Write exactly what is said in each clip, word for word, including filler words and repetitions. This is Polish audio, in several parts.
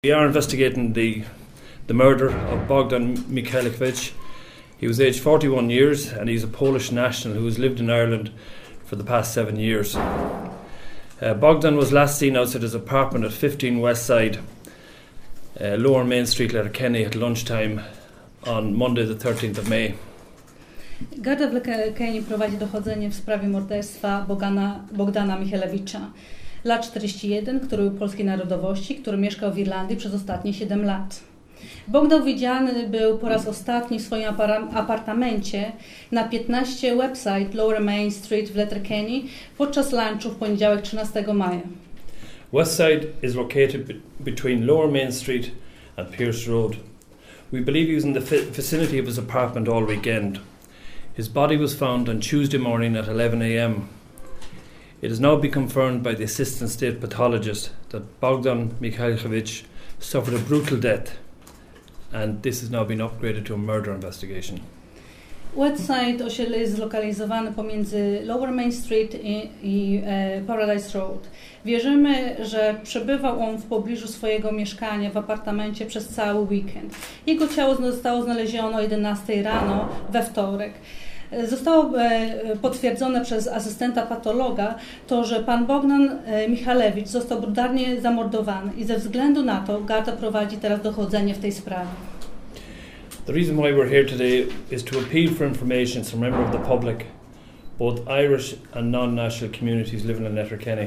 We are investigating the the murder of Bogdan Michałkiewicz. He was aged forty-one years and he's a Polish national who has lived in Ireland for the past seven years. Uh, Bogdan was last seen outside his apartment at fifteen West Side, uh, Lower Main Street, Letterkenny at lunchtime on Monday the thirteenth of May. Garda w Letterkenny prowadzi dochodzenie w sprawie morderstwa Bogdana, Bogdana Michałkiewicza, lat czterdzieści jeden, który był polskiej narodowości, który mieszkał w Irlandii przez ostatnie siedem lat. Bogdan widziany był po raz ostatni w swoim apartamencie na piętnaście website Lower Main Street w Letterkenny podczas lunchu w poniedziałek trzynastego maja. Westside is located be- between Lower Main Street and Pierce Road. We believe he was in the fi- vicinity of his apartment all weekend. His body was found on Tuesday morning at eleven a.m. It has now been confirmed by the Assistant State Pathologist that Bogdan Michałkiewicz suffered a brutal death, and this has now been upgraded to a murder investigation. Website osiedle jest zlokalizowany pomiędzy Lower Main Street i, i e, Paradise Road. Wierzymy, że przebywał on w pobliżu swojego mieszkania w apartamencie przez cały weekend. Jego ciało zostało znalezione o jedenastej rano we wtorek. Zostało potwierdzone przez asystenta patologa to, że pan Bogdan Michałkiewicz został brutalnie zamordowany i ze względu na to Garda prowadzi teraz dochodzenie w tej sprawie. The reason why we're here today is to appeal for information from members of the public, both Irish and non-national communities living in Letterkenny,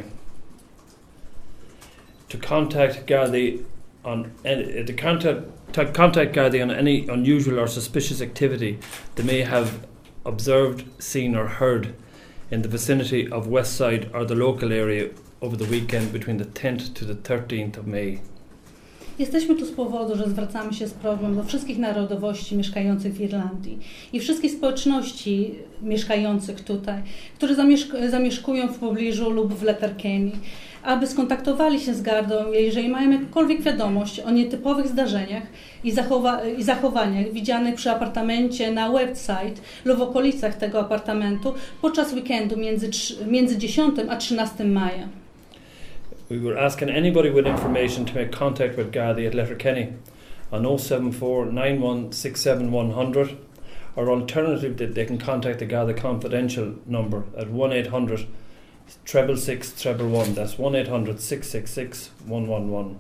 to contact Gardaí on any, to contact to contact Gardaí on any unusual or suspicious activity they may have observed, seen or heard in the vicinity of Westside or the local area over the weekend between the tenth to the thirteenth of May. Jesteśmy tu z powodu, że zwracamy się z prośbą do wszystkich narodowości mieszkających w Irlandii i wszystkich społeczności mieszkających tutaj, które zamieszk- zamieszkują w pobliżu lub w Letterkenny, aby skontaktowali się z Gardą, jeżeli mają jakąkolwiek wiadomość o nietypowych zdarzeniach i, zachowa- i zachowaniach widzianych przy apartamencie na website lub w okolicach tego apartamentu podczas weekendu między, między dziesiątego a trzynastego maja. We were asking anybody with information to make contact with Gardaí at Letterkenny on oh seven four nine one six seven one hundred, or alternatively they can contact the Garda confidential number at one eight hundred six six six one one one. That's one eight hundred six six six one one one.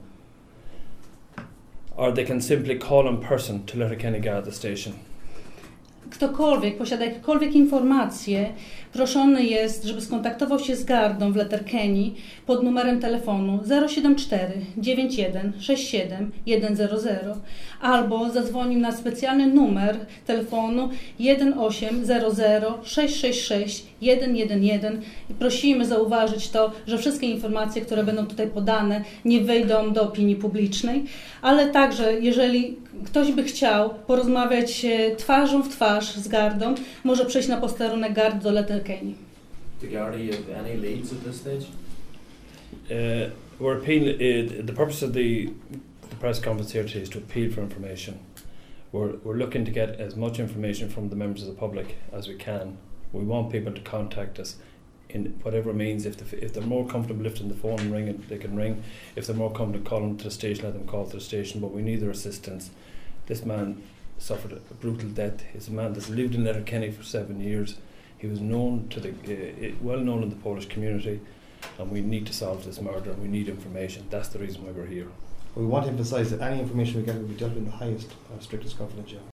Or they can simply call in person to Letterkenny Garda Station. Ktokolwiek posiada jakiekolwiek informacje, proszony jest, żeby skontaktował się z Gardą w Letterkenny pod numerem telefonu zero siedem cztery dziewięć jeden sześć siedem jeden zero zero albo zadzwonił na specjalny numer telefonu jeden osiem zero zero sześć sześć sześć jeden jeden jeden i prosimy zauważyć to, że wszystkie informacje, które będą tutaj podane, nie wejdą do opinii publicznej, ale także jeżeli ktoś by chciał porozmawiać twarzą w twarz z Gardą, może przejść na posterunek Gardy do Letterkenny. The Gardaí have any leads at this stage? Uh, we're appealing. Uh, the purpose of the, the press conference here today is to appeal for information. We're we're looking to get as much information from the members of the public as we can. We want people to contact us in whatever means. If the, if they're more comfortable lifting the phone and ringing, they can ring. If they're more comfortable calling to the station, let them call to the station. But we need their assistance. This man suffered a brutal death. He's a man that's lived in Letterkenny for seven years. He was known to the uh, well known in the Polish community, and we need to solve this murder. And we need information. That's the reason why we're here. We want to emphasise that any information we get will be dealt with in the highest, uh, strictest confidentiality.